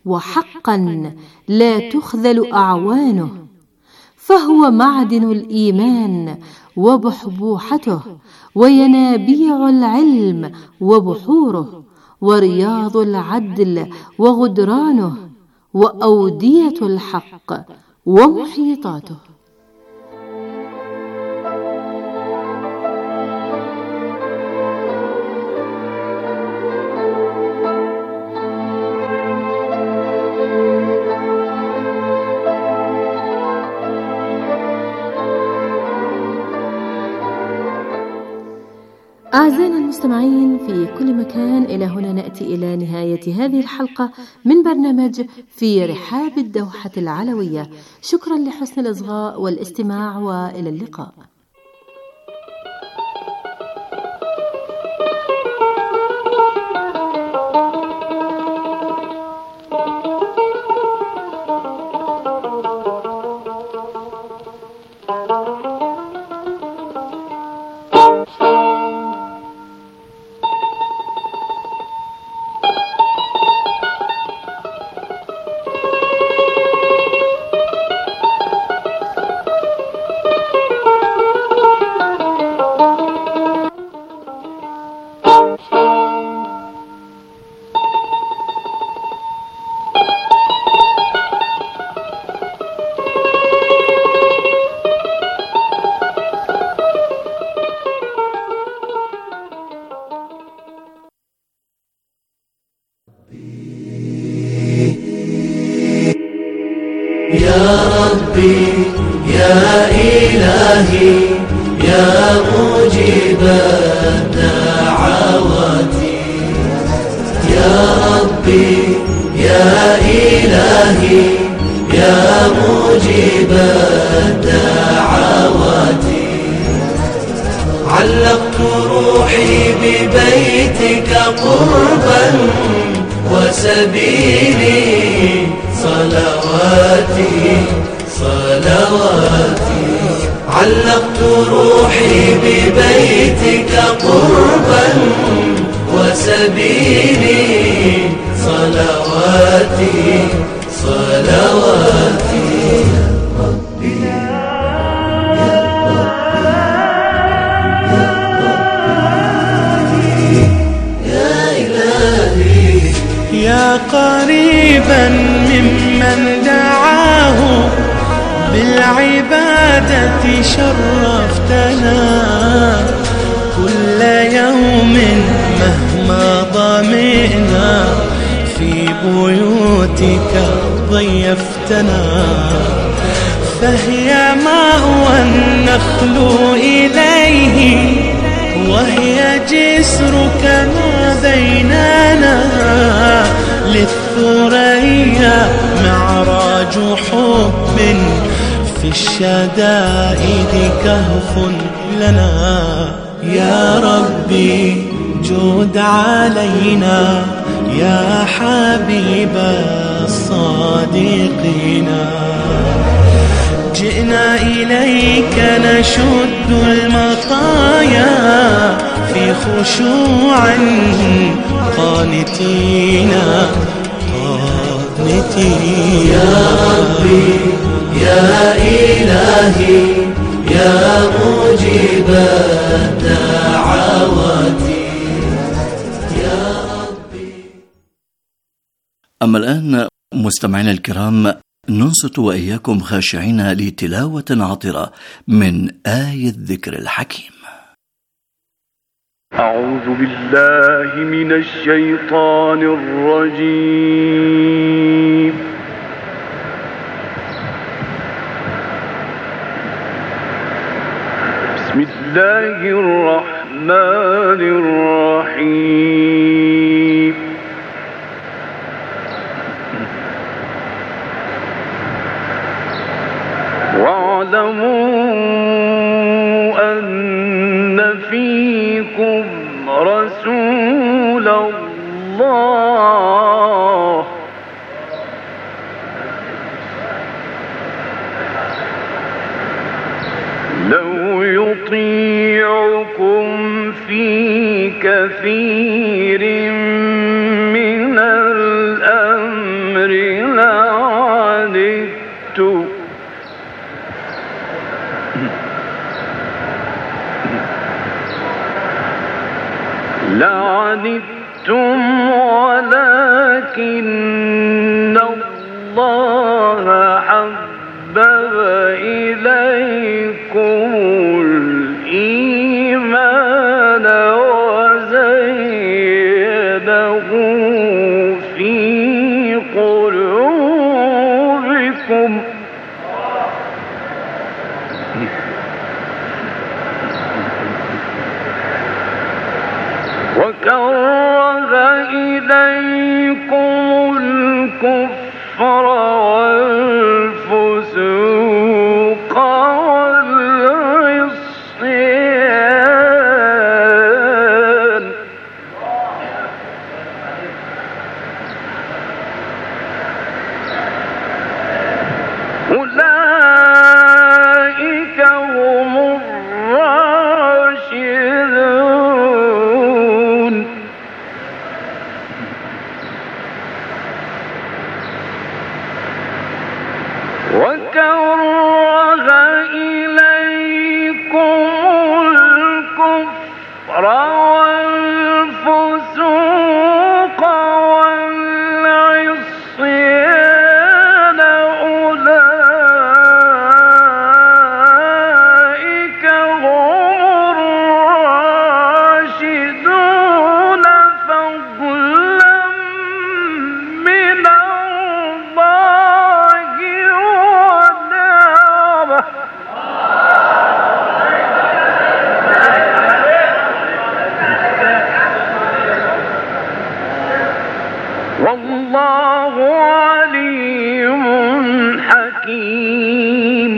وحقا لا تخذل أعوانه، فهو معدن الإيمان وبحبوحته، وينابيع العلم وبحوره، ورياض العدل وغدرانه، وأودية الحق ومحيطاته. أعزائنا المستمعين في كل مكان، إلى هنا نأتي إلى نهاية هذه الحلقة من برنامج في رحاب الدوحة العلوية. شكرا لحسن الإصغاء والاستماع، وإلى اللقاء. يا ربي يا إلهي يا مجيب الدعوات، يا ربي يا إلهي يا مجيب الدعوات، علقت روحي ببيتك قربا وسبيلي صلواتي صلواتي، علقت روحي ببيتك قربا وسبيلي صلواتي صلواتي. ربي يا إلهي يا قريبا ممن دعاه بالعبادة شرفتنا، كل يوم مهما ضمئنا في بيوتك ضيفتنا، فهي مأوى النخل إليه وهي جسرك ما بيننا، للثريا معراج حب في الشدائد كهف لنا، يا ربي جود علينا يا حبيب الصادقين، جئنا إليك نشد المطايا في خشوع قانتين قانتين. يا ربي يا إلهي يا مجيب الدعوات يا ربي. أما الآن مستمعينا الكرام، ننصت وإياكم خاشعين لتلاوة عطرة من آية الذكر الحكيم. أعوذ بالله من الشيطان الرجيم. بسم الله الرحمن الرحيم. واعلموا أن فيكم رسول الله لو يطيعكم في كثير من الأمر عنتم ولكن الله حبب إليكم الإيمان وزينه في قلوبكم وكره إليكم الكفر والفسوق والعصيان أولئك هم الراشدون وكره إليكم الكفر والفسوق والعصيان أولئك هم الراشدون فضلا من الله ونعمه والله عليم حكيم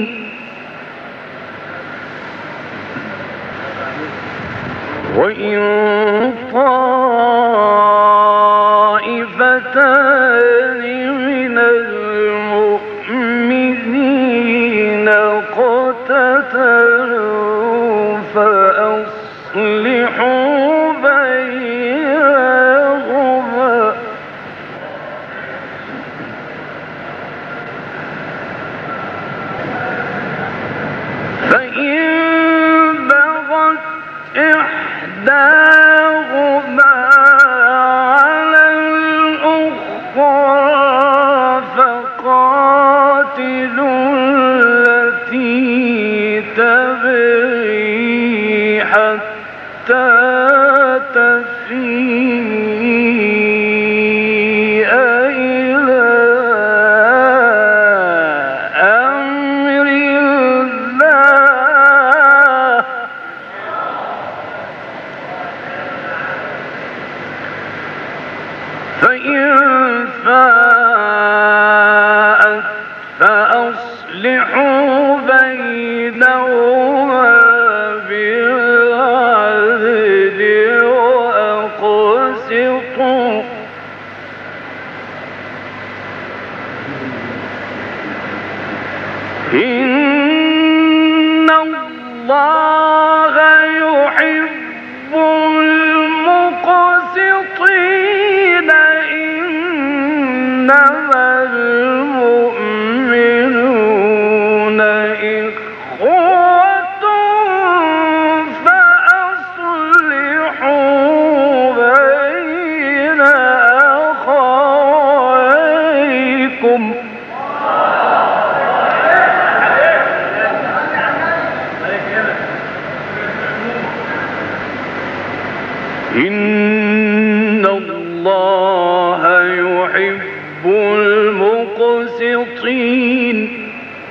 وإن طائفتان من المؤمنين اقتتلوا فأصلحوا بينهما فإن بغت إحداهما على الأخرى فقاتلوا التي تبغي حتى تفيء إلى أمر الله فإن فاءت فأصلحوا بينهما بالعدل وأقسطوا إن الله يحب المقسطين إنما المؤمنون إخوة فأصلحوا بين أخويكم إن الله يحب المقسطين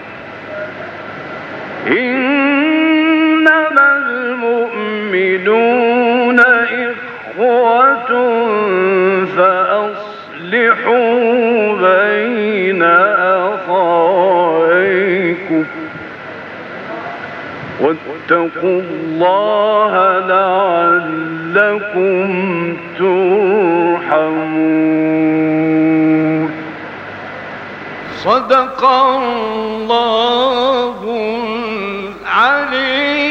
إنما المؤمنون إخوة فأصلحوا بين أخويكم واتقوا الله لعلكم ترحمون. صدق الله العلي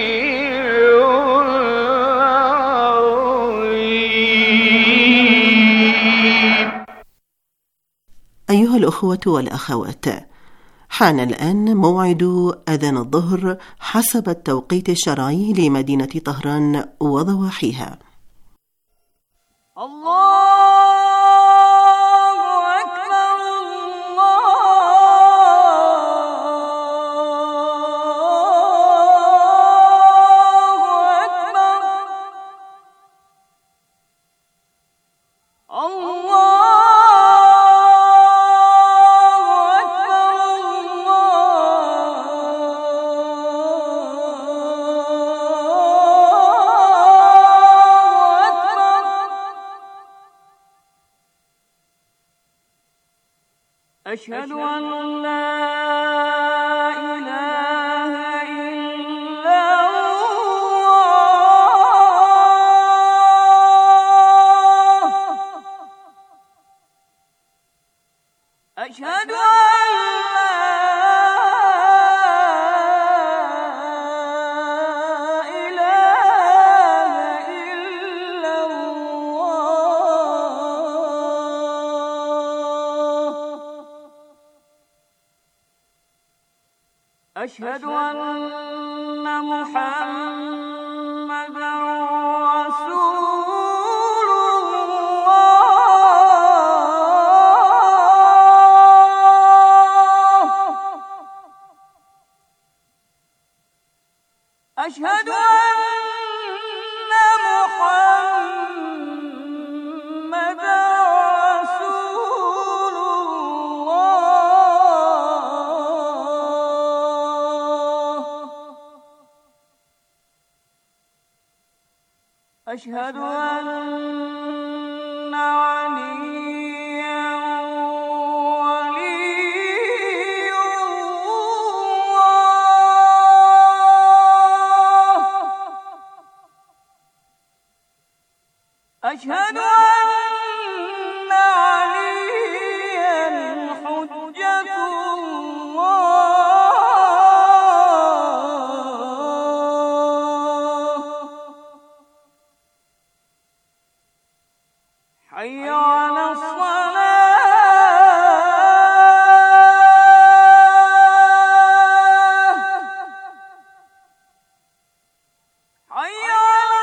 العظيم. أيها الأخوة والأخوات، حان الآن موعد أذان الظهر حسب التوقيت الشرعي لمدينة طهران وضواحيها. أشهد أن لا إله إلا الله أشهد أن أشهد أن محمدًا رسول الله أشهد أن محمدًا رسول أشهد أن عليا ولي الله أشهد أن عليا حجة حي على الصلاة حي على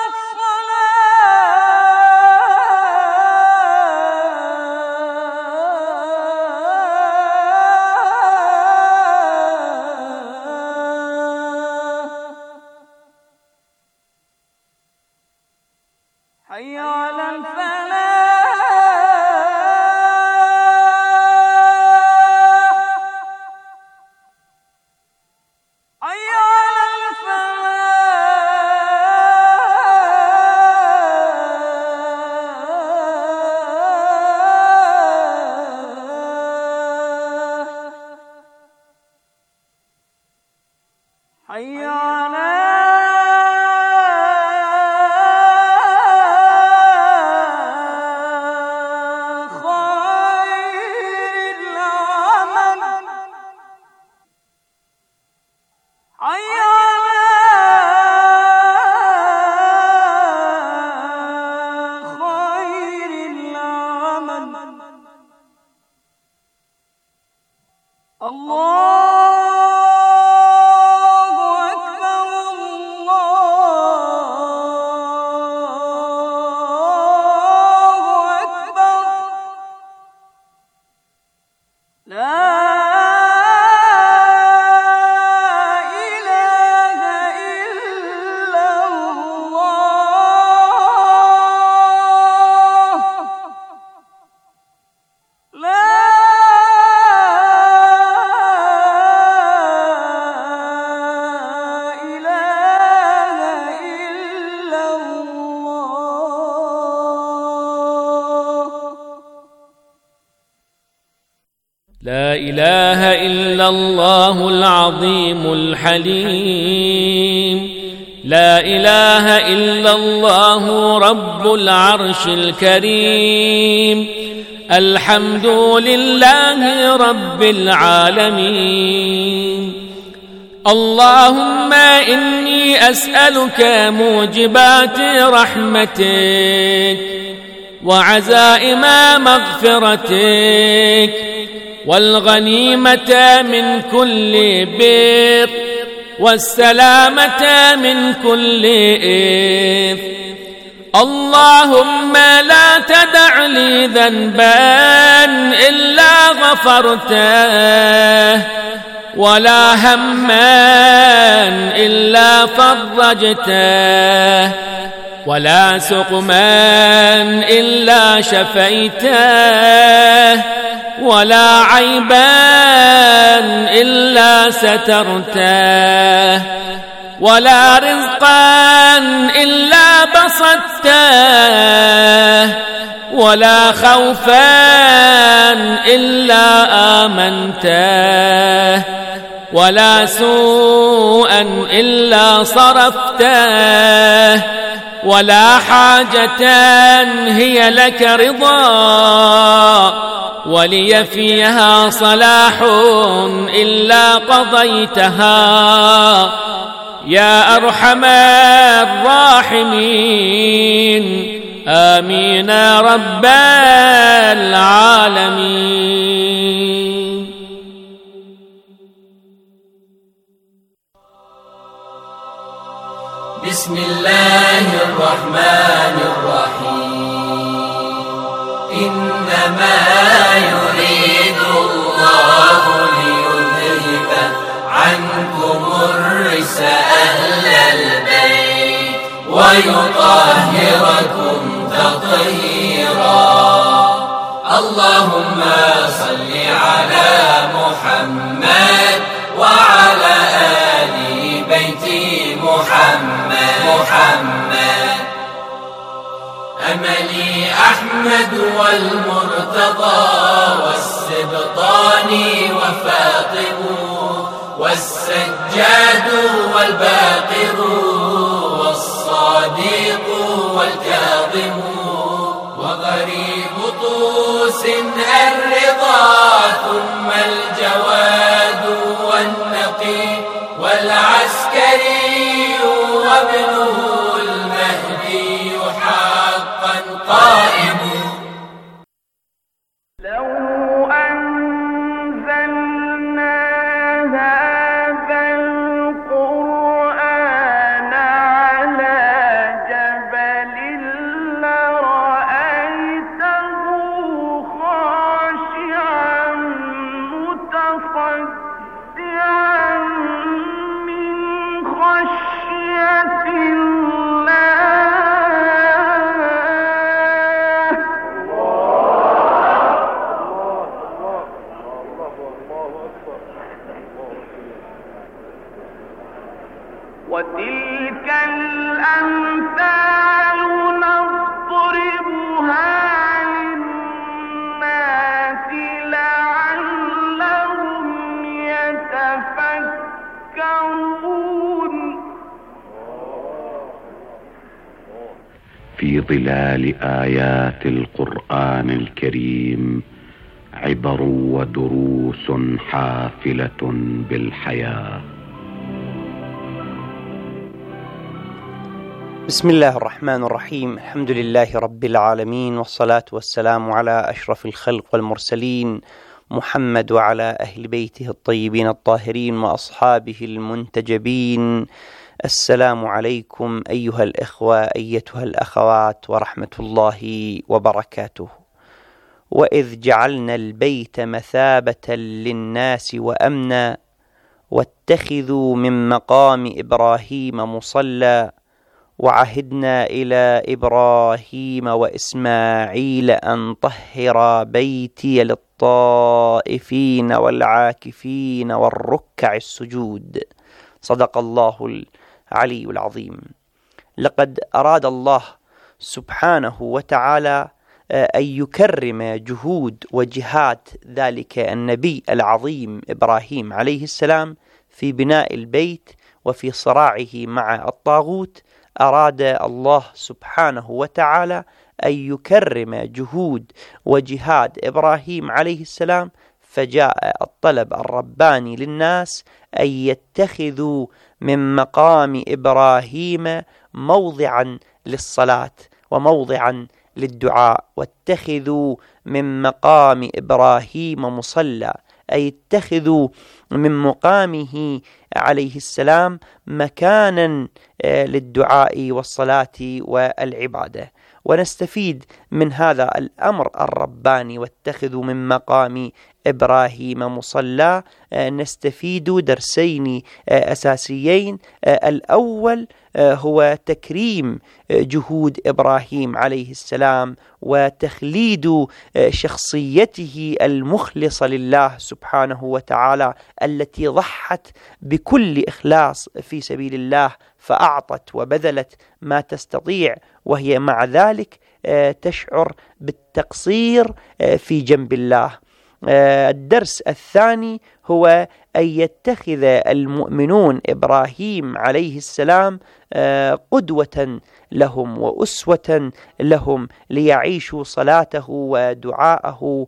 الصلاة حي على الفلاح حي على خير العمل حي على خير العمل الله لا إله إلا الله العظيم الحليم لا إله إلا الله رب العرش الكريم الحمد لله رب العالمين اللهم إني أسألك موجبات رحمتك وعزائم مغفرتك والغنيمة من كل بر والسلامة من كل إثم اللهم لا تدع لي ذنبا إلا غفرته ولا هما إلا فرجته ولا سقما إلا شفيته ولا عيبا إلا سترته ولا رزقا إلا بسطته ولا خوفا إلا آمنته ولا سوءا إلا صرفته ولا حاجة هي لك رضا ولي فيها صلاح إلا قضيتها يا أرحم الراحمين آمين يا رب العالمين. بسم الله الرحمن الرحيم إنما يريد الله ليذهب عنكم الرجس أهل البيت ويطهركم تطهيرا. اللهم صل على محمد وعلى آل بيت محمد. أملي أحمد والمرتضى والسبطان وفاطم والسجاد والباقر والصادق والكاظم وغريب طوس الرضا ثم الجواد والنقي والعسكري وابنه المهدي حقا قائم. لو أنزلنا هذا القرآن على جبل لرأيته خاشعا متصدعا من خشية وتلك الأمثال نضربها للناس لعلهم يتفكرون. في ظلال آيات القرآن الكريم عبر ودروس حافلة بالحياة. بسم الله الرحمن الرحيم. الحمد لله رب العالمين والصلاة والسلام على أشرف الخلق والمرسلين محمد وعلى أهل بيته الطيبين الطاهرين وأصحابه المنتجبين. السلام عليكم أيها الإخوة أيتها الأخوات ورحمة الله وبركاته. وإذ جعلنا البيت مثابة للناس وأمنا واتخذوا من مقام إبراهيم مصلى وعهدنا إلى إبراهيم وإسماعيل أن طهر بيتي للطائفين والعاكفين والركع السجود. صدق الله العلي العظيم. لقد أراد الله سبحانه وتعالى أن يكرم جهود وجهاد ذلك النبي العظيم إبراهيم عليه السلام في بناء البيت وفي صراعه مع الطاغوت. أراد الله سبحانه وتعالى أن يكرم جهود وجهاد إبراهيم عليه السلام، فجاء الطلب الرباني للناس أن يتخذوا من مقام إبراهيم موضعا للصلاة وموضعا للدعاء. واتخذوا من مقام إبراهيم مصلى، أي اتخذوا من مقامه عليه السلام مكانا للدعاء والصلاة والعبادة. ونستفيد من هذا الأمر الرباني واتخذوا من مقام إبراهيم مصلى، نستفيد درسين أساسيين. الأول هو تكريم جهود إبراهيم عليه السلام وتخليد شخصيته المخلصة لله سبحانه وتعالى التي ضحت بكل إخلاص في سبيل الله، فأعطت وبذلت ما تستطيع، وهي مع ذلك تشعر بالتقصير في جنب الله. الدرس الثاني هو أن يتخذ المؤمنون إبراهيم عليه السلام قدوة لهم وأسوة لهم، ليعيشوا صلاته ودعاءه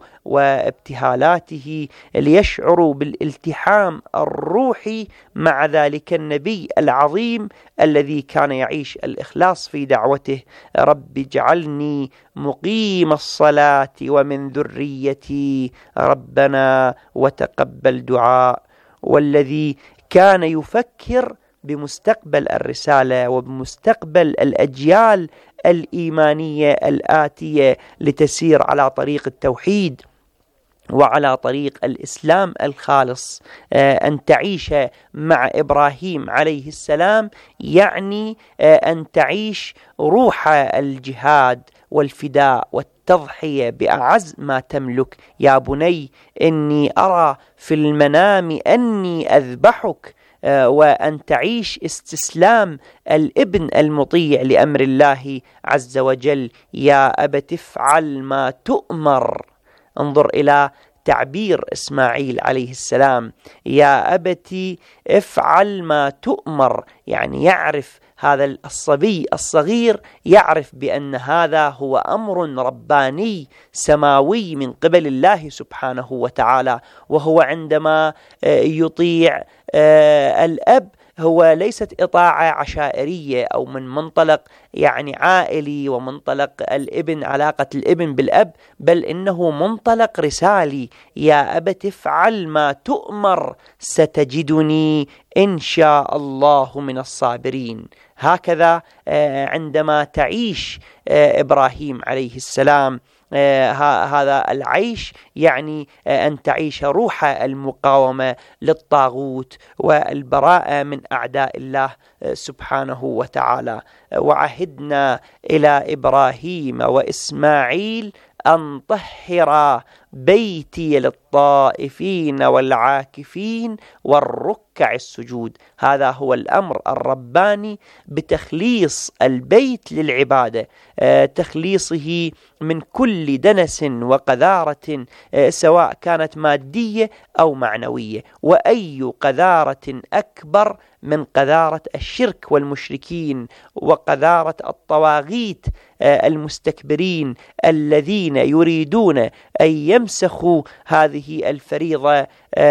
وابتهالاته، ليشعروا بالالتحام الروحي مع ذلك النبي العظيم الذي كان يعيش الإخلاص في دعوته: رب اجعلني مقيم الصلاة ومن ذريتي ربنا وتقبل دعاء. والذي كان يفكر بمستقبل الرسالة وبمستقبل الأجيال الإيمانية الآتية لتسير على طريق التوحيد وعلى طريق الإسلام الخالص. أن تعيش مع إبراهيم عليه السلام يعني أن تعيش روح الجهاد والفداء والتضحية بأعز ما تملك. يا بني إني أرى في المنام أني أذبحك، وأن تعيش استسلام الابن المطيع لأمر الله عز وجل. يا أبت افعل ما تؤمر. انظر إلى تعبير إسماعيل عليه السلام: يا أبت افعل ما تؤمر، يعني يعرف هذا الصبي الصغير، يعرف بأن هذا هو أمر رباني سماوي من قبل الله سبحانه وتعالى. وهو عندما يطيع الأب هو ليست إطاعة عشائرية أو من منطلق يعني عائلي ومنطلق الابن، علاقة الابن بالأب، بل إنه منطلق رسالي: يا أبت افعل ما تؤمر ستجدني إن شاء الله من الصابرين. هكذا عندما تعيش إبراهيم عليه السلام هذا العيش يعني أن تعيش روح المقاومة للطاغوت والبراءة من أعداء الله سبحانه وتعالى. وعهدنا إلى إبراهيم وإسماعيل أن طهر بيتي للطائفين والعاكفين والركع السجود. هذا هو الأمر الرباني بتخليص البيت للعبادة، تخليصه من كل دنس وقذارة سواء كانت مادية أو معنوية. وأي قذارة أكبر من قذارة الشرك والمشركين وقذارة الطواغيت المستكبرين الذين يريدون أن يمسخوا هذه الفريضة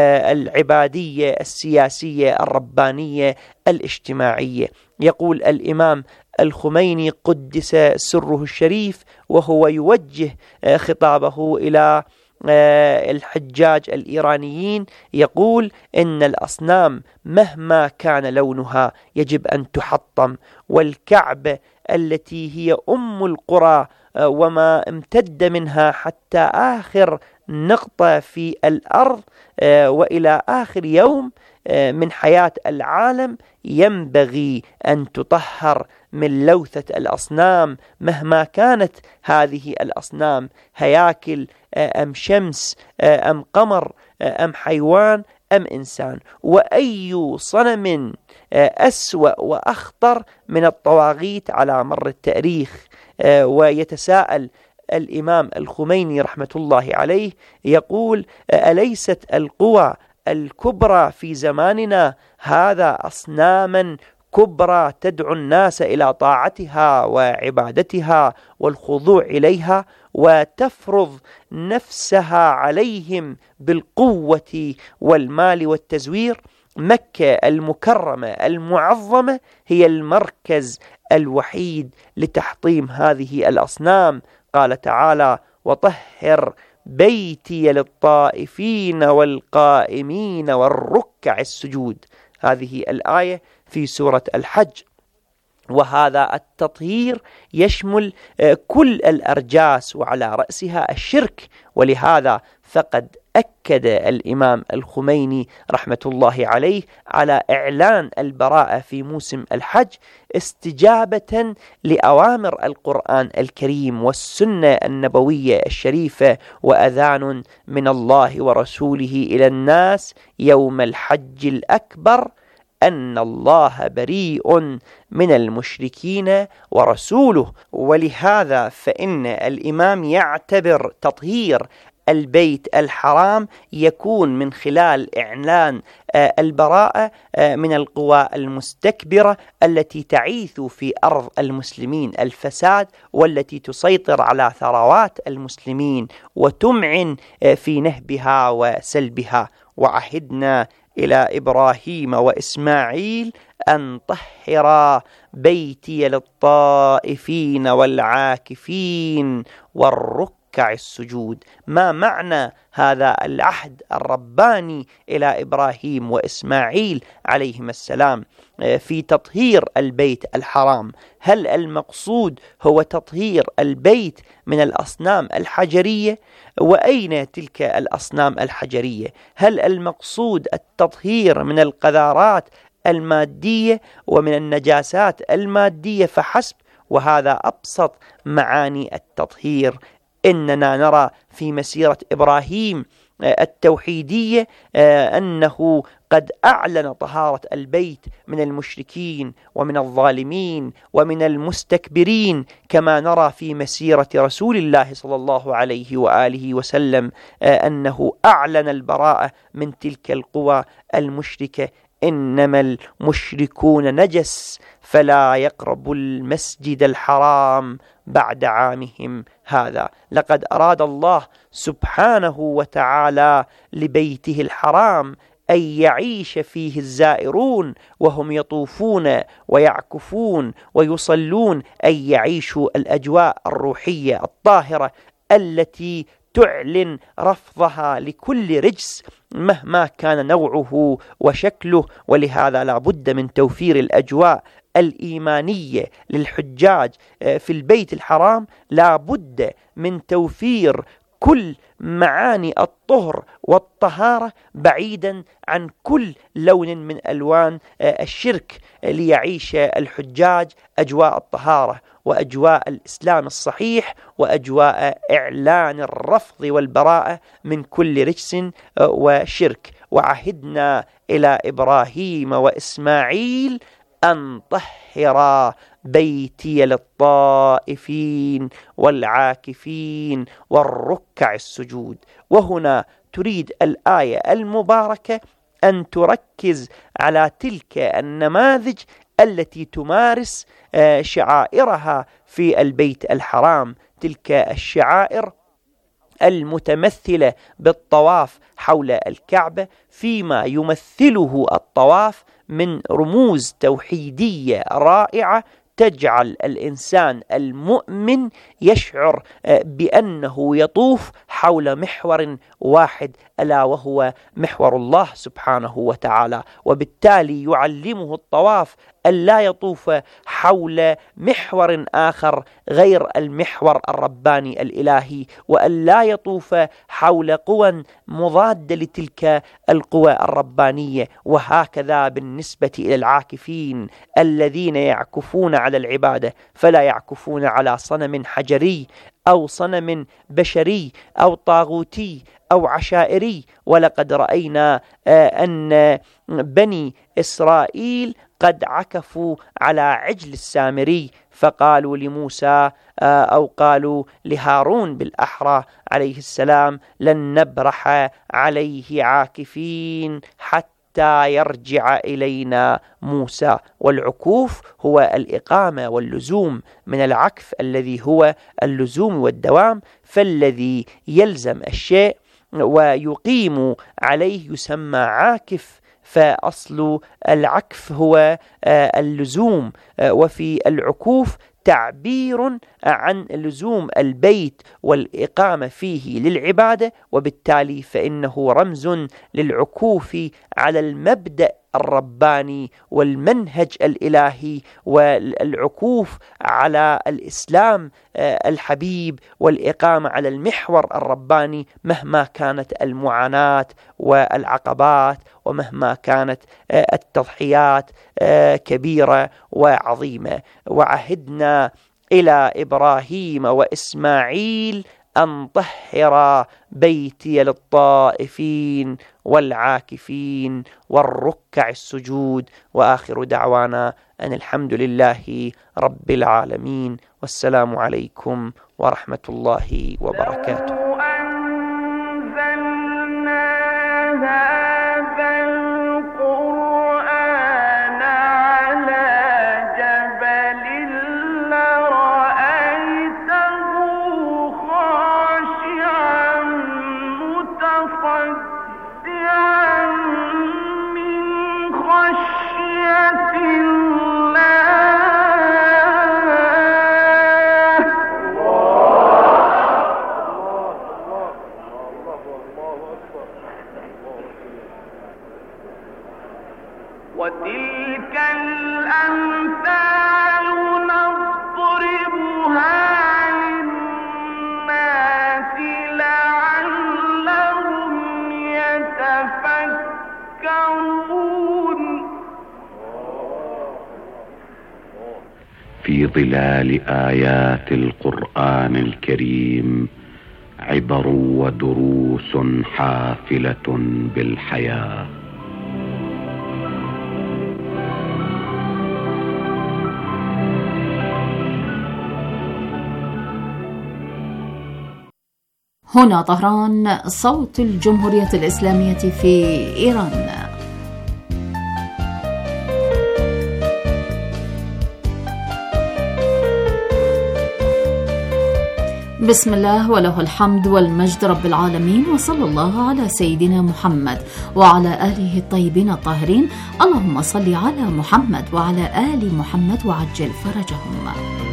العبادية السياسية الربانية الاجتماعية. يقول الإمام الخميني قدس سره الشريف وهو يوجه خطابه إلى الحجاج الإيرانيين، يقول: إن الأصنام مهما كان لونها يجب أن تحطم، والكعبة التي هي أم القرى وما امتد منها حتى آخر نقطة في الأرض وإلى آخر يوم من حياة العالم ينبغي أن تطهر من لوثة الأصنام مهما كانت هذه الأصنام، هياكل أم شمس أم قمر أم حيوان أم إنسان. وأي صنم أسوأ وأخطر من الطواغيت على مر التاريخ. ويتساءل الإمام الخميني رحمة الله عليه، يقول: أليست القوى الكبرى في زماننا هذا أصناما كبرى تدعو الناس إلى طاعتها وعبادتها والخضوع إليها، وتفرض نفسها عليهم بالقوة والمال والتزوير؟ مكة المكرمة المعظمة هي المركز الوحيد لتحطيم هذه الأصنام. قال تعالى: وطهر بيتي للطائفين والقائمين والركع السجود. هذه الآية في سورة الحج. وهذا التطهير يشمل كل الأرجاس وعلى رأسها الشرك، ولهذا فقد أكد الإمام الخميني رحمة الله عليه على إعلان البراءة في موسم الحج استجابة لأوامر القرآن الكريم والسنة النبوية الشريفة، وأذان من الله ورسوله إلى الناس يوم الحج الأكبر أن الله بريء من المشركين ورسوله. ولهذا فإن الإمام يعتبر تطهير البيت الحرام يكون من خلال إعلان البراءة من القوى المستكبرة التي تعيث في أرض المسلمين الفساد، والتي تسيطر على ثروات المسلمين وتمعن في نهبها وسلبها. وعهدنا إلى إبراهيم وإسماعيل أن طهر بيتي للطائفين والعاكفين والركع السجود. ما معنى هذا العهد الرباني إلى إبراهيم وإسماعيل عليهما السلام في تطهير البيت الحرام؟ هل المقصود هو تطهير البيت من الأصنام الحجرية؟ وأين تلك الأصنام الحجرية؟ هل المقصود التطهير من القذارات المادية ومن النجاسات المادية فحسب؟ وهذا أبسط معاني التطهير. إننا نرى في مسيرة إبراهيم التوحيدية أنه قد أعلن طهارة البيت من المشركين ومن الظالمين ومن المستكبرين، كما نرى في مسيرة رسول الله صلى الله عليه وآله وسلم أنه أعلن البراءة من تلك القوى المشركة. إنما المشركون نجس فلا يقربوا المسجد الحرام بعد عامهم هذا. لقد أراد الله سبحانه وتعالى لبيته الحرام أن يعيش فيه الزائرون وهم يطوفون ويعكفون ويصلون، أن يعيشوا الأجواء الروحية الطاهرة التي تعلن رفضها لكل رجس مهما كان نوعه وشكله. ولهذا لا بد من توفير الأجواء الإيمانية للحجاج في البيت الحرام، لا بد من توفير كل معاني الطهر والطهارة بعيدا عن كل لون من ألوان الشرك، ليعيش الحجاج أجواء الطهارة وأجواء الإسلام الصحيح وأجواء إعلان الرفض والبراءة من كل رجس وشرك. وعهدنا إلى إبراهيم وإسماعيل أن طهر بيتي للطائفين والعاكفين والركع السجود. وهنا تريد الآية المباركة أن تركز على تلك النماذج التي تمارس شعائرها في البيت الحرام، تلك الشعائر المتمثلة بالطواف حول الكعبة فيما يمثله الطواف من رموز توحيدية رائعة تجعل الإنسان المؤمن يشعر بأنه يطوف حول محور واحد، ألا وهو محور الله سبحانه وتعالى. وبالتالي يعلمه الطواف ألا يطوف حول محور آخر غير المحور الرباني الإلهي، وألا يطوف حول قوى مضادة لتلك القوى الربانية. وهكذا بالنسبة إلى العاكفين الذين يعكفون على العبادة، فلا يعكفون على صنم حجري أو صنم بشري أو طاغوتي أو عشائري. ولقد رأينا أن بني إسرائيل قد عكفوا على عجل السامري، فقالوا لموسى أو قالوا لهارون بالأحرى عليه السلام: لن نبرح عليه عاكفين حتى يرجع إلينا موسى. والعكوف هو الإقامة واللزوم من العكف الذي هو اللزوم والدوام، فالذي يلزم الشيء ويقيم عليه يسمى عاكف، فأصل العكف هو اللزوم. وفي العكوف تعبير عن لزوم البيت والإقامة فيه للعبادة، وبالتالي فإنه رمز للعكوف على المبدأ الرباني والمنهج الإلهي والعكوف على الإسلام الحبيب والإقامة على المحور الرباني مهما كانت المعاناة والعقبات ومهما كانت التضحيات كبيرة وعظيمة. وعهدنا إلى إبراهيم وإسماعيل أن طهر بيتي للطائفين والعاكفين والركع السجود. وآخر دعوانا أن الحمد لله رب العالمين، والسلام عليكم ورحمة الله وبركاته. وتلك الأمثال نضربها للناس لعلهم يتفكرون. في ظلال آيات القرآن الكريم عبر ودروس حافلة بالحياة. هنا طهران، صوت الجمهورية الإسلامية في إيران. بسم الله وله الحمد والمجد رب العالمين، وصلى الله على سيدنا محمد وعلى آله الطيبين الطاهرين. اللهم صل على محمد وعلى آل محمد وعجل فرجهم.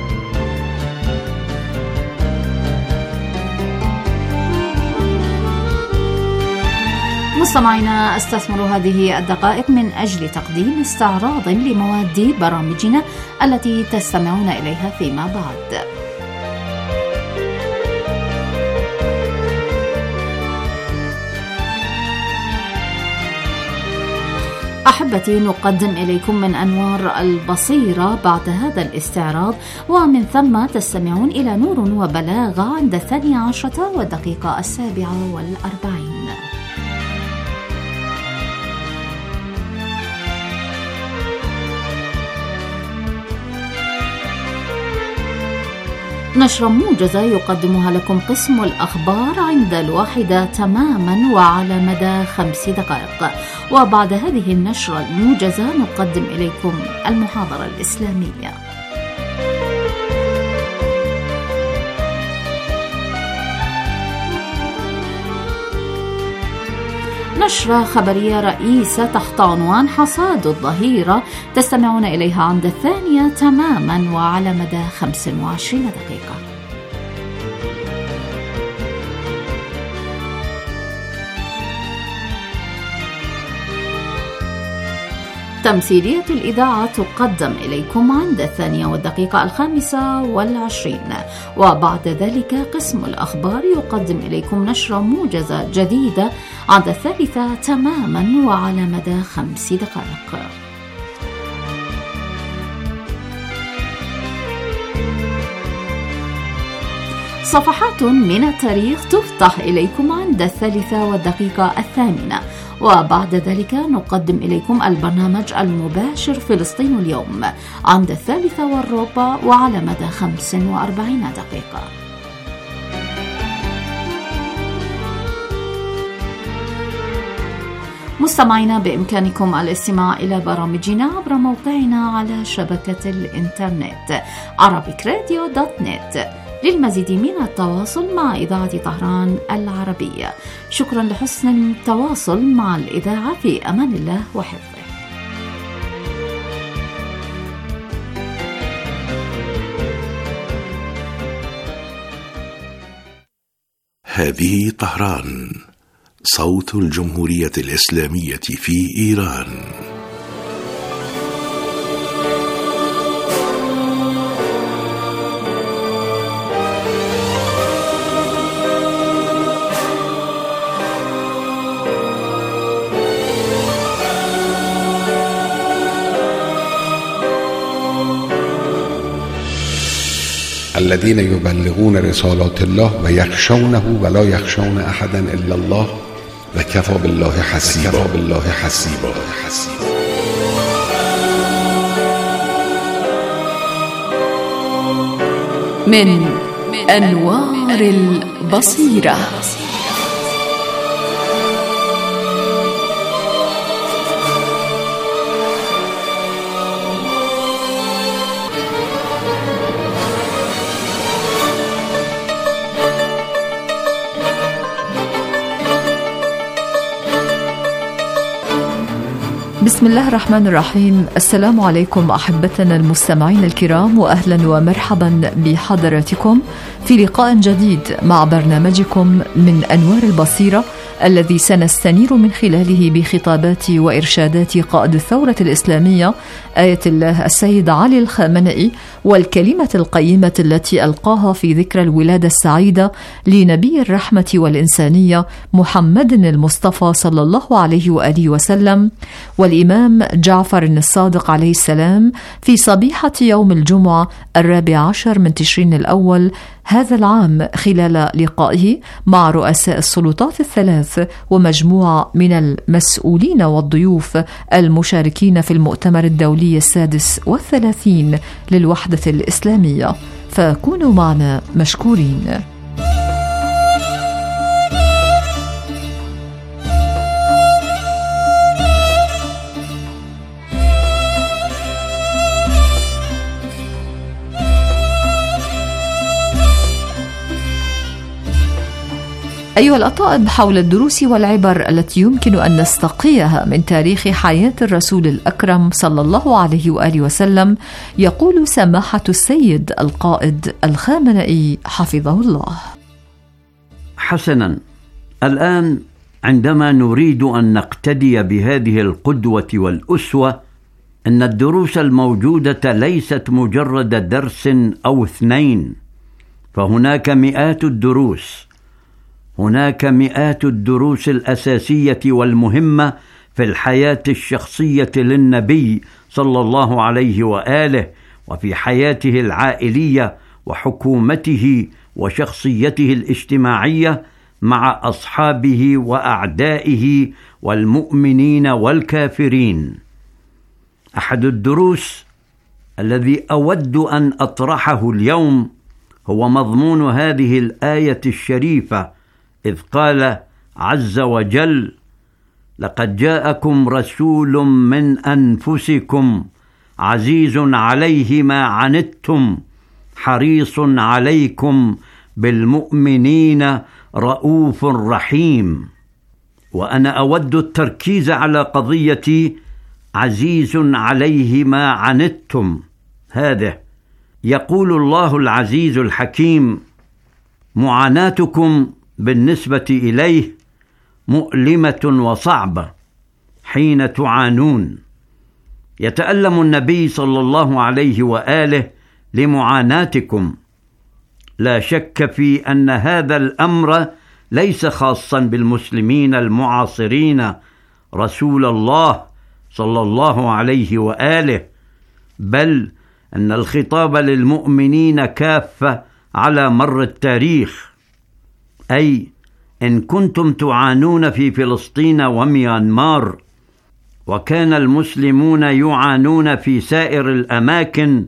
مستمعينا، استثمر هذه الدقائق من أجل تقديم استعراض لمواد برامجنا التي تستمعون إليها فيما بعد. أحبتي، نقدم إليكم من أنوار البصيرة بعد هذا الاستعراض، ومن ثم تستمعون إلى نور وبلاغة عند 12 والدقيقة 47. نشرة موجزة يقدمها لكم قسم الأخبار عند 1 تماما وعلى مدى 5 دقائق. وبعد هذه النشرة الموجزة نقدم إليكم المحاضرة الإسلامية. نشرة خبرية رئيسة تحت عنوان حصاد الظهيرة تستمعون إليها عند 2 تماما وعلى مدى 25 دقيقة. تمثيلية الإذاعة تقدم إليكم عند 2 والدقيقة 25. وبعد ذلك قسم الأخبار يقدم إليكم نشرة موجزة جديدة عند 3 تماما وعلى مدى 5 دقائق. صفحات من التاريخ تفتح إليكم عند 3 والدقيقة 8. وبعد ذلك نقدم إليكم البرنامج المباشر فلسطين اليوم عند 3:15 وعلى مدى 45 دقيقة. مستمعينا، بإمكانكم الاستماع إلى برامجنا عبر موقعنا على شبكة الإنترنت arabicradio.net. للمزيد من التواصل مع إذاعة طهران العربية. شكرا لحسن التواصل مع الإذاعة، في أمان الله وحفظه. هذه طهران، صوت الجمهورية الإسلامية في إيران. الذين يبلغون رسالات الله ويخشونه ولا يخشون أحدا إلا الله وكفى بالله حسيبا. من أنوار البصيرة. بسم الله الرحمن الرحيم. السلام عليكم أحبتنا المستمعين الكرام، وأهلا ومرحبا بحضراتكم في لقاء جديد مع برنامجكم من أنوار البصيرة، الذي سنستنير من خلاله بخطابات وإرشادات قائد الثورة الإسلامية آية الله السيد علي الخامنئي، والكلمة القيمة التي ألقاها في ذكرى الولادة السعيدة لنبي الرحمة والإنسانية محمد المصطفى صلى الله عليه وآله وسلم، والإمام جعفر الصادق عليه السلام في صبيحة يوم الجمعة 14 من تشرين الأول هذا العام، خلال لقائه مع رؤساء السلطات الثلاث ومجموعة من المسؤولين والضيوف المشاركين في المؤتمر الدولي السادس والثلاثين للوحدة الإسلامية. فكونوا معنا مشكورين. أيها الأطائب، حول الدروس والعبر التي يمكن أن نستقيها من تاريخ حياة الرسول الأكرم صلى الله عليه وآله وسلم، يقول سماحة السيد القائد الخامنئي حفظه الله: حسنا، الآن عندما نريد أن نقتدي بهذه القدوة والأسوة، أن الدروس الموجودة ليست مجرد درس أو اثنين، فهناك مئات الدروس. هناك مئات الدروس الأساسية والمهمة في الحياة الشخصية للنبي صلى الله عليه وآله، وفي حياته العائلية وحكومته وشخصيته الاجتماعية مع أصحابه وأعدائه والمؤمنين والكافرين. أحد الدروس الذي أود أن أطرحه اليوم هو مضمون هذه الآية الشريفة، إذ قال عز وجل: لقد جاءكم رسول من أنفسكم عزيز عليه ما عنتم حريص عليكم بالمؤمنين رؤوف رحيم. وأنا أود التركيز على قضية عزيز عليه ما عنتم. هذا يقول الله العزيز الحكيم: معاناتكم بالنسبة إليه مؤلمة وصعبة حين تعانون. يتألم النبي صلى الله عليه وآله لمعاناتكم. لا شك في أن هذا الأمر ليس خاصا بالمسلمين المعاصرين رسول الله صلى الله عليه وآله، بل أن الخطاب للمؤمنين كافة على مر التاريخ. أي إن كنتم تعانون في فلسطين وميانمار، وكان المسلمون يعانون في سائر الأماكن،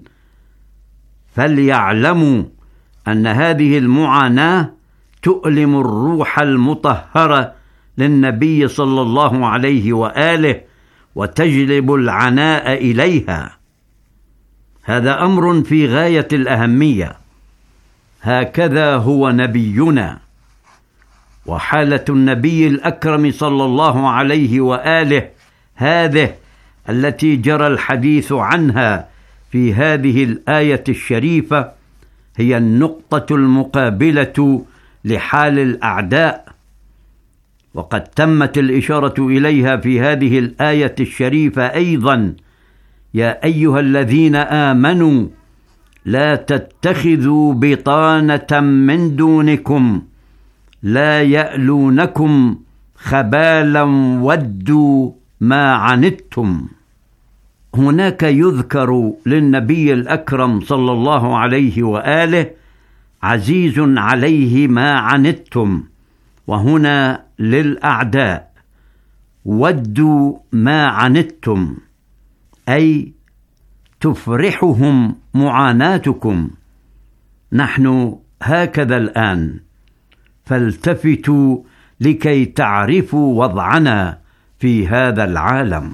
فليعلموا أن هذه المعاناة تؤلم الروح المطهرة للنبي صلى الله عليه وآله وتجلب العناء إليها. هذا أمر في غاية الأهمية. هكذا هو نبينا، وحالة النبي الأكرم صلى الله عليه وآله هذه التي جرى الحديث عنها في هذه الآية الشريفة هي النقطة المقابلة لحال الأعداء، وقد تمت الإشارة إليها في هذه الآية الشريفة أيضا: يا أيها الذين آمنوا لا تتخذوا بطانة من دونكم لا يألونكم خبالا ودوا ما عنتم. هناك يذكر للنبي الأكرم صلى الله عليه وآله: عزيز عليه ما عنتم، وهنا للأعداء، ودوا ما عنتم، أي تفرحهم معاناتكم. نحن هكذا الآن، فالتفتوا لكي تعرفوا وضعنا في هذا العالم.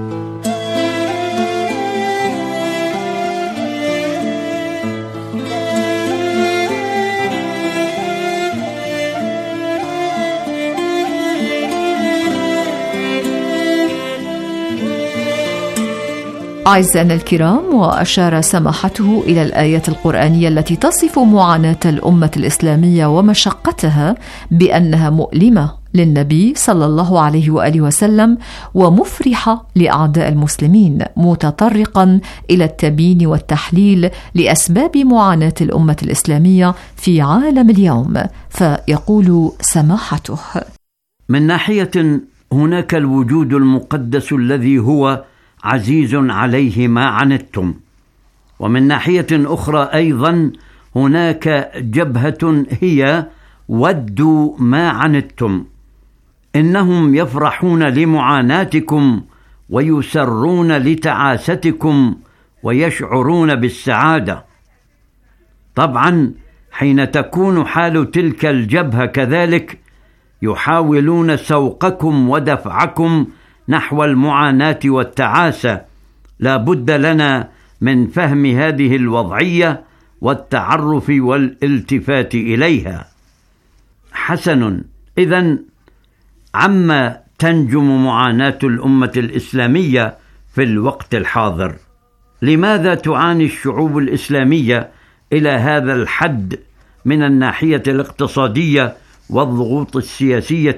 أعزائنا الكرام، وأشار سماحته إلى الآيات القرآنية التي تصف معاناة الأمة الإسلامية ومشقتها بأنها مؤلمة للنبي صلى الله عليه وآله وسلم ومفرحة لأعداء المسلمين، متطرقا إلى التبيين والتحليل لأسباب معاناة الأمة الإسلامية في عالم اليوم. فيقول سماحته: من ناحية هناك الوجود المقدس الذي هو عزيز عليه ما عنتم، ومن ناحية أخرى أيضا هناك جبهة هي ودوا ما عنتم، إنهم يفرحون لمعاناتكم ويسرون لتعاستكم ويشعرون بالسعادة. طبعا حين تكون حال تلك الجبهة كذلك يحاولون سوقكم ودفعكم نحو المعاناة والتعاسة. لا بد لنا من فهم هذه الوضعية والتعرف والالتفات إليها. حسن، إذن عما تنجم معاناة الأمة الإسلامية في الوقت الحاضر؟ لماذا تعاني الشعوب الإسلامية إلى هذا الحد من الناحية الاقتصادية والضغوط السياسية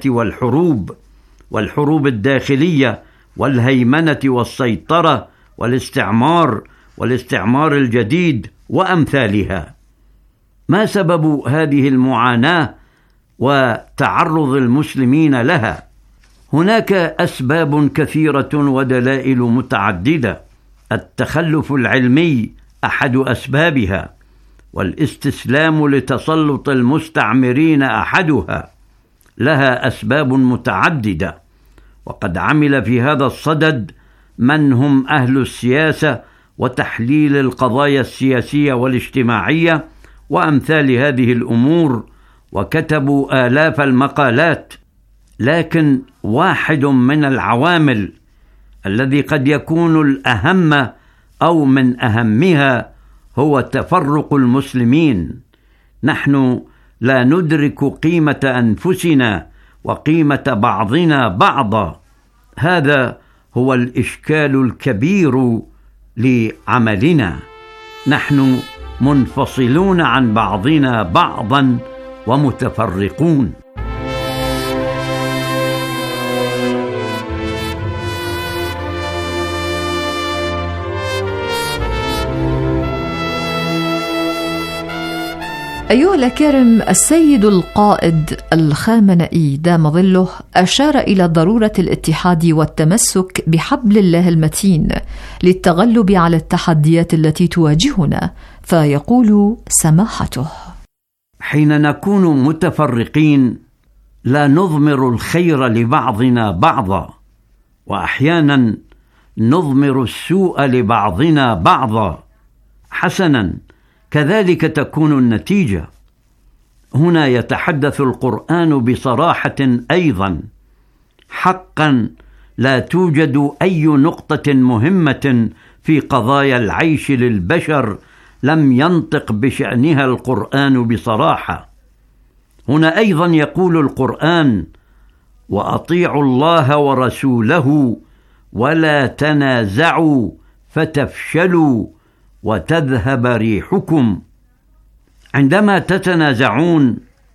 والحروب الداخلية والهيمنة والسيطرة والاستعمار الجديد وأمثالها؟ ما سبب هذه المعاناة وتعرض المسلمين لها؟ هناك أسباب كثيرة ودلائل متعددة. التخلف العلمي أحد أسبابها، والاستسلام لتسلط المستعمرين أحدها. لها أسباب متعددة، وقد عمل في هذا الصدد من هم أهل السياسة وتحليل القضايا السياسية والاجتماعية وأمثال هذه الأمور، وكتبوا آلاف المقالات. لكن واحد من العوامل الذي قد يكون الأهم أو من أهمها هو تفرق المسلمين. نحن لا ندرك قيمة أنفسنا وقيمة بعضنا بعضا. هذا هو الإشكال الكبير لعملنا. نحن منفصلون عن بعضنا بعضا ومتفرقون. أيها الأكارم، السيد القائد الخامنئي دام ظله أشار إلى ضرورة الاتحاد والتمسك بحبل الله المتين للتغلب على التحديات التي تواجهنا. فيقول سماحته: حين نكون متفرقين لا نضمر الخير لبعضنا بعضا، وأحيانا نضمر السوء لبعضنا بعضا. حسنا، كذلك تكون النتيجة. هنا يتحدث القرآن بصراحة أيضا. حقا لا توجد أي نقطة مهمة في قضايا العيش للبشر لم ينطق بشأنها القرآن بصراحة. هنا أيضا يقول القرآن: وأطيعوا الله ورسوله ولا تنازعوا فتفشلوا وتذهب ريحكم. عندما تتنازعون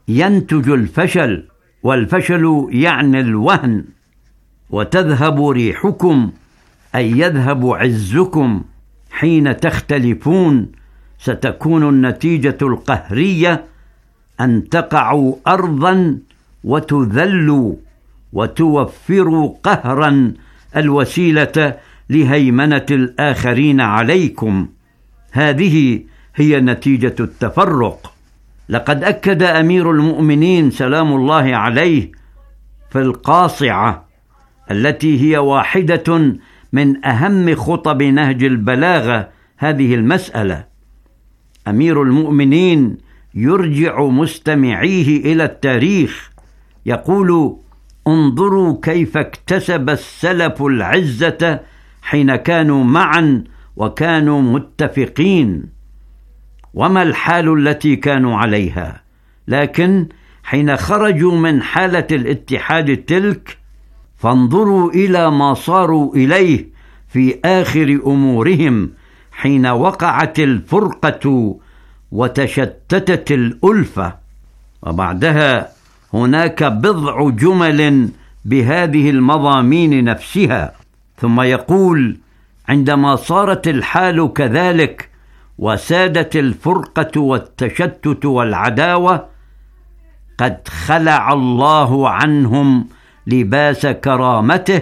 ينتج الفشل، والفشل يعني الوهن، وتذهب ريحكم أي يذهب عزكم. حين تختلفون ستكون النتيجة القهرية أن تقعوا أرضا وتذلوا وتوفروا قهرا الوسيلة لهيمنة الآخرين عليكم. هذه هي نتيجة التفرق. لقد أكد أمير المؤمنين سلام الله عليه في القاصعة التي هي واحدة من أهم خطب نهج البلاغة هذه المسألة. أمير المؤمنين يرجع مستمعيه إلى التاريخ، يقول: انظروا كيف اكتسب السلف العزة حين كانوا معا وكانوا متفقين، وما الحال التي كانوا عليها. لكن حين خرجوا من حالة الاتحاد تلك فانظروا إلى ما صاروا إليه في آخر أمورهم حين وقعت الفرقة وتشتتت الألفة. وبعدها هناك بضع جمل بهذه المضامين نفسها، ثم يقول: عندما صارت الحال كذلك وسادت الفرقة والتشتت والعداوة قد خلع الله عنهم لباس كرامته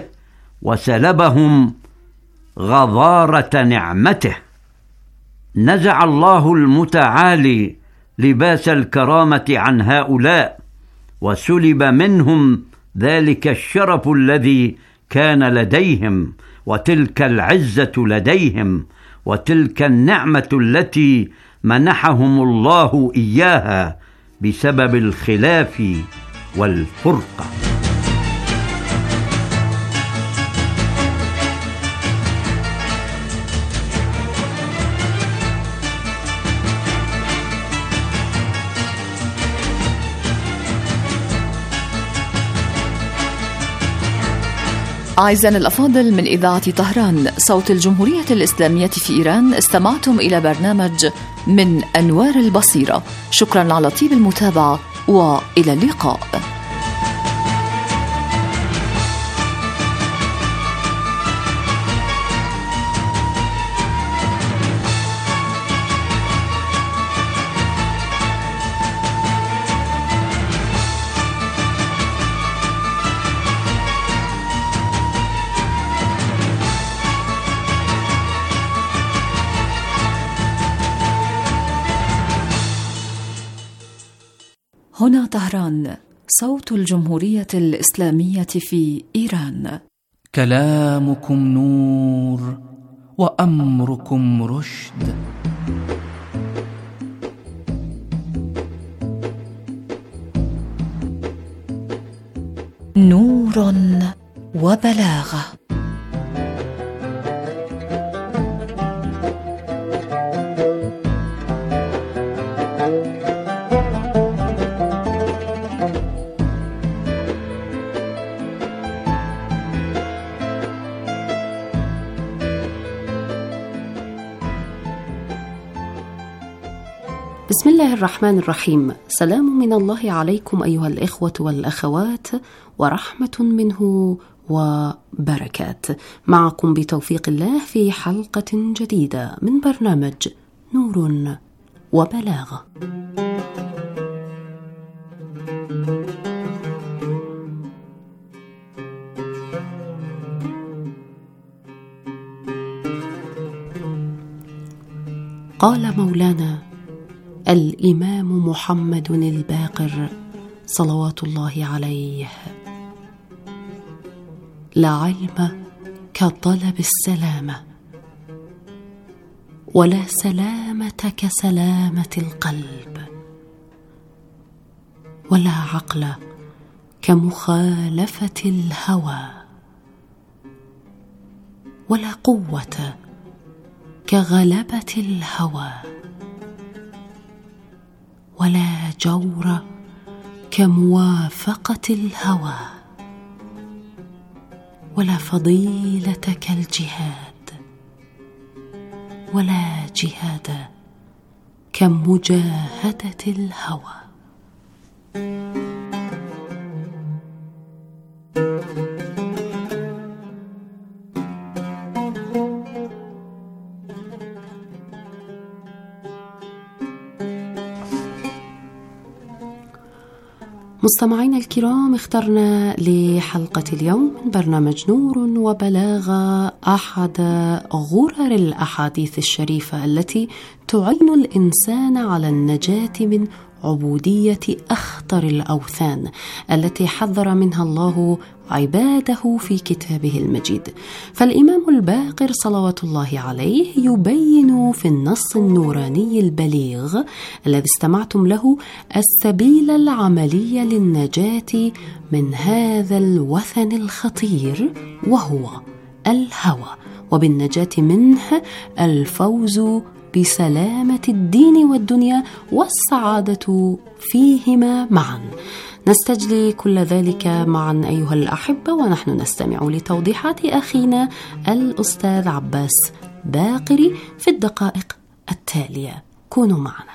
وسلبهم غضارة نعمته. نزع الله المتعالي لباس الكرامة عن هؤلاء، وسلب منهم ذلك الشرف الذي كان لديهم، وتلك العزة لديهم، وتلك النعمة التي منحهم الله إياها بسبب الخلاف والفرقة. أعزائنا الأفاضل، من إذاعة طهران صوت الجمهورية الإسلامية في إيران، استمعتم إلى برنامج من أنوار البصيرة. شكرا على طيب المتابعة وإلى اللقاء. هنا طهران صوت الجمهورية الإسلامية في إيران. كلامكم نور وأمركم رشد. نور وبلاغة. بسم الله الرحمن الرحيم. سلام من الله عليكم أيها الإخوة والأخوات، ورحمة منه وبركات. معكم بتوفيق الله في حلقة جديدة من برنامج نور وبلاغة. قال مولانا الإمام محمد الباقر صلوات الله عليه: لا علم كطلب السلامة، ولا سلامة كسلامة القلب، ولا عقل كمخالفة الهوى، ولا قوة كغلبة الهوى، ولا جور كموافقة الهوى، ولا فضيلة كالجهاد، ولا جهاد كمجاهدة الهوى. مستمعينا الكرام، اخترنا لحلقة اليوم من برنامج نور وبلاغة أحد غرر الأحاديث الشريفة التي تعين الإنسان على النجاة من عبودية أخطر الأوثان التي حذر منها الله عباده في كتابه المجيد. فالإمام الباقر صلوات الله عليه يبين في النص النوراني البليغ الذي استمعتم له السبيل العملي للنجاة من هذا الوثن الخطير وهو الهوى، وبالنجاة منه الفوز بسلامة الدين والدنيا والسعادة فيهما معا. نستجلي كل ذلك معا أيها الأحبة، ونحن نستمع لتوضيحات أخينا الأستاذ عباس باقري في الدقائق التالية. كونوا معنا.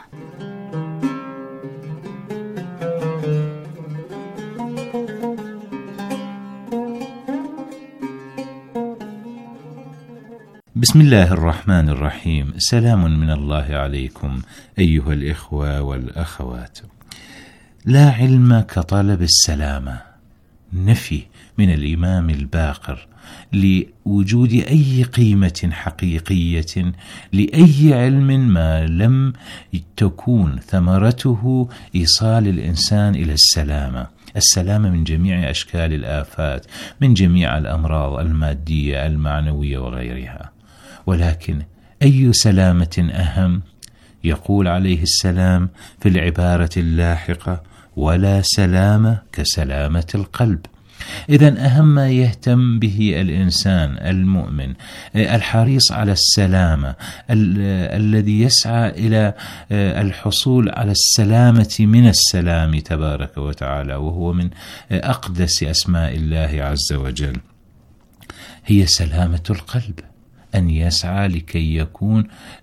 بسم الله الرحمن الرحيم. سلام من الله عليكم أيها الإخوة والأخوات. لا علم كطلب السلامة، نفي من الإمام الباقر لوجود أي قيمة حقيقية لأي علم ما لم تكون ثمرته إيصال الإنسان إلى السلامة من جميع أشكال الآفات، من جميع الأمراض المادية المعنوية وغيرها. ولكن أي سلامة أهم؟ يقول عليه السلام في العبارة اللاحقة: ولا سلامة كسلامة القلب. إذن أهم ما يهتم به الإنسان المؤمن الحريص على السلامة، الذي يسعى إلى الحصول على السلامة من السلام تبارك وتعالى، وهو من أقدس أسماء الله عز وجل، هي سلامة القلب، أن يسعى لكي يكون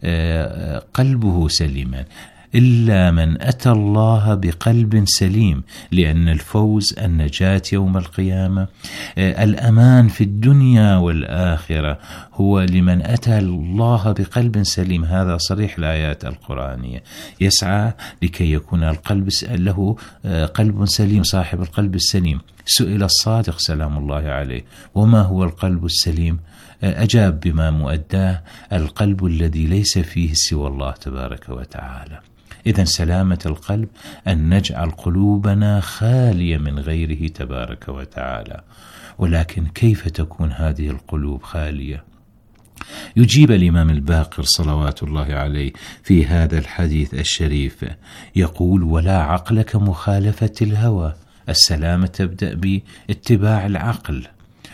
قلبه سليما. إلا من أتى الله بقلب سليم، لأن الفوز النجاة يوم القيامة، الأمان في الدنيا والآخرة هو لمن أتى الله بقلب سليم. هذا صريح الآيات القرآنية. يسعى لكي يكون القلب له قلب سليم، صاحب القلب السليم. سئل الصادق سلام الله عليه: وما هو القلب السليم؟ أجاب بما مؤداه: القلب الذي ليس فيه سوى الله تبارك وتعالى. إذن سلامة القلب أن نجعل قلوبنا خالية من غيره تبارك وتعالى. ولكن كيف تكون هذه القلوب خالية؟ يجيب الإمام الباقر صلوات الله عليه في هذا الحديث الشريف، يقول: ولا عقل كمخالفة الهوى. السلامة تبدأ باتباع العقل،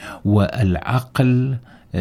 والعقل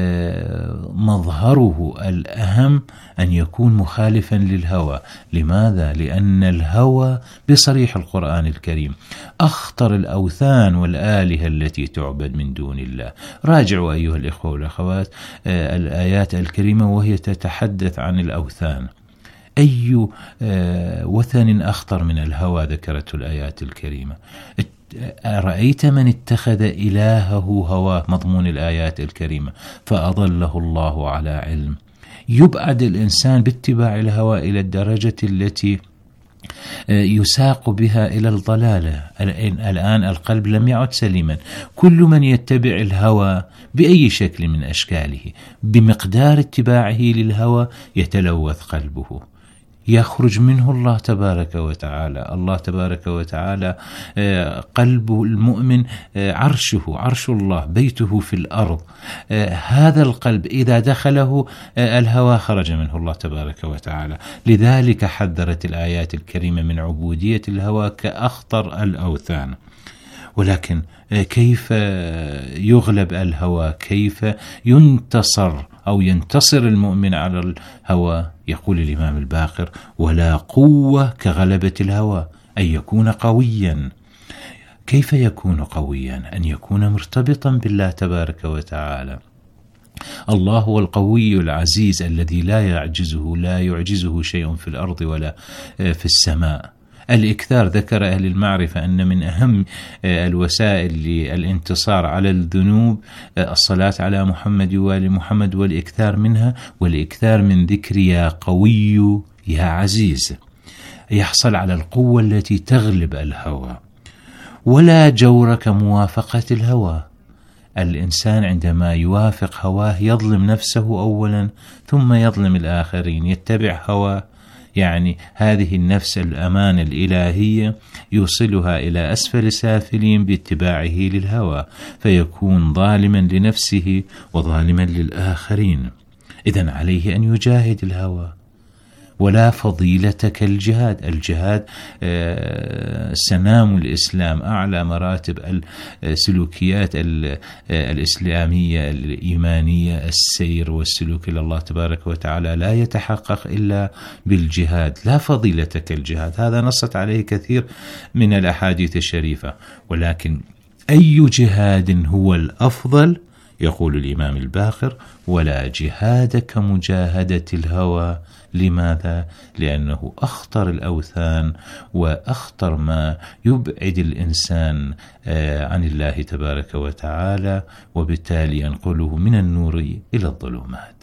مظهره الأهم أن يكون مخالفا للهوى. لماذا؟ لأن الهوى بصريح القرآن الكريم أخطر الأوثان والآلهة التي تعبد من دون الله. راجعوا أيها الإخوة والأخوات الآيات الكريمة وهي تتحدث عن الأوثان. أي وثن أخطر من الهوى ذكرته الآيات الكريمة. رأيت من اتخذ إلهه هواه، مضمون الآيات الكريمة، فأضله الله على علم. يبعد الإنسان باتباع الهوى إلى الدرجة التي يساق بها إلى الضلالة. الآن القلب لم يعد سليما. كل من يتبع الهوى بأي شكل من أشكاله بمقدار اتباعه للهوى يتلوث قلبه، يخرج منه الله تبارك وتعالى. الله تبارك وتعالى قلب المؤمن عرشه، عرش الله، بيته في الأرض. هذا القلب إذا دخله الهوى خرج منه الله تبارك وتعالى. لذلك حذرت الآيات الكريمة من عبودية الهوى كأخطر الأوثان. ولكن كيف يغلب الهوى؟ كيف ينتصر المؤمن على الهوى؟ يقول الإمام الباقر: ولا قوة كغلبة الهوى، أن يكون قويا. كيف يكون قويا؟ أن يكون مرتبطا بالله تبارك وتعالى. الله هو القوي العزيز الذي لا يعجزه شيء في الأرض ولا في السماء. الإكثار، ذكر أهل المعرفة أن من أهم الوسائل للانتصار على الذنوب الصلاة على محمد وآل محمد، والإكثار منها، والإكثار من ذكر يا قوي يا عزيز. يحصل على القوة التي تغلب الهوى. ولا جور كموافقة الهوى. الإنسان عندما يوافق هواه يظلم نفسه أولا ثم يظلم الآخرين، يتبع هواه، يعني هذه النفس الأمانة الإلهية يوصلها إلى أسفل سافلين باتباعه للهوى، فيكون ظالما لنفسه وظالما للآخرين. إذن عليه أن يجاهد الهوى. ولا فضيلة كالجهاد. الجهاد سنام الإسلام، أعلى مراتب السلوكيات الإسلامية الإيمانية، السير والسلوك إلى الله تبارك وتعالى لا يتحقق إلا بالجهاد. لا فضيلة كالجهاد، هذا نصت عليه كثير من الأحاديث الشريفة. ولكن أي جهاد هو الأفضل؟ يقول الإمام الباقر: ولا جهاد كمجاهدة الهوى. لماذا؟ لأنه أخطر الأوثان وأخطر ما يبعد الإنسان عن الله تبارك وتعالى، وبالتالي ينقله من النور إلى الظلمات.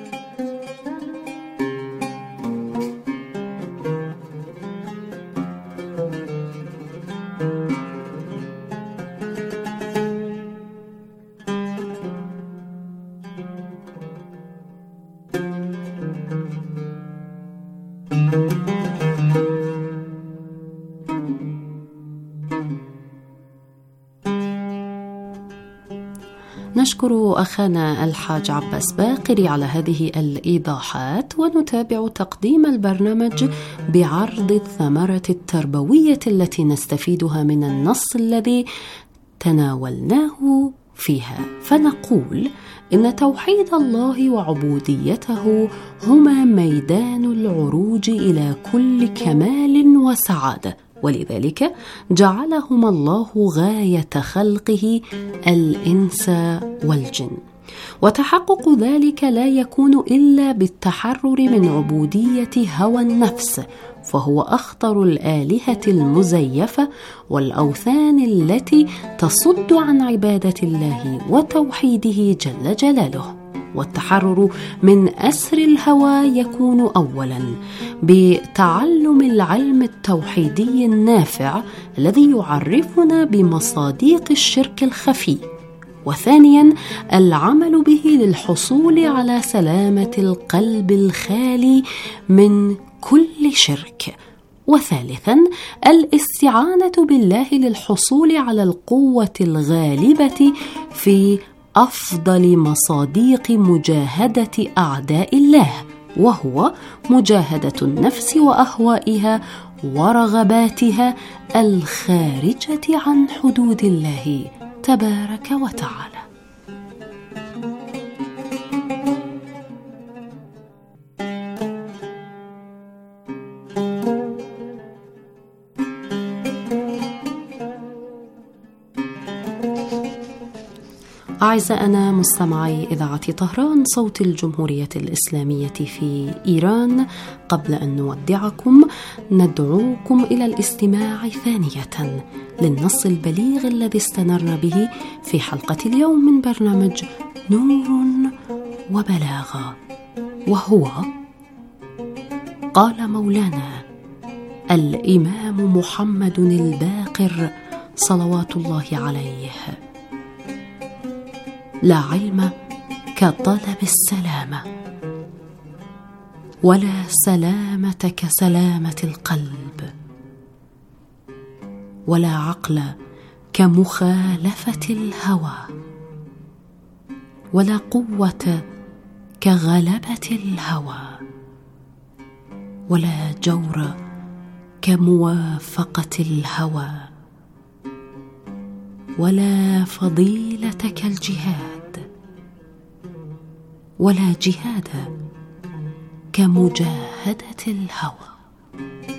نشكر أخانا الحاج عباس باقري على هذه الإيضاحات، ونتابع تقديم البرنامج بعرض الثمرة التربوية التي نستفيدها من النص الذي تناولناه فيها. فنقول إن توحيد الله وعبوديته هما ميدان العروج إلى كل كمال وسعادة، ولذلك جعلهما الله غاية خلقه الإنس والجن. وتحقق ذلك لا يكون إلا بالتحرر من عبودية هوى النفس، فهو أخطر الآلهة المزيفة والأوثان التي تصد عن عبادة الله وتوحيده جل جلاله. والتحرر من أسر الهوى يكون أولا بتعلم العلم التوحيدي النافع الذي يعرفنا بمصاديق الشرك الخفي، وثانيا العمل به للحصول على سلامة القلب الخالي من كل شرك، وثالثا الاستعانة بالله للحصول على القوة الغالبة في أفضل مصاديق مجاهدة أعداء الله، وهو مجاهدة النفس وأهوائها ورغباتها الخارجة عن حدود الله تبارك وتعالى. أعزائنا مستمعي إذاعة طهران صوت الجمهورية الإسلامية في إيران، قبل أن نودعكم ندعوكم إلى الاستماع ثانية للنص البليغ الذي استنرنا به في حلقة اليوم من برنامج نور وبلاغة، وهو قال مولانا الإمام محمد الباقر صلوات الله عليه: لا علم كطلب السلامة، ولا سلامة كسلامة القلب، ولا عقل كمخالفة الهوى، ولا قوة كغلبة الهوى، ولا جور كموافقة الهوى، ولا فضيلة كالجهاد، ولا جهاد كمجاهدة الهوى.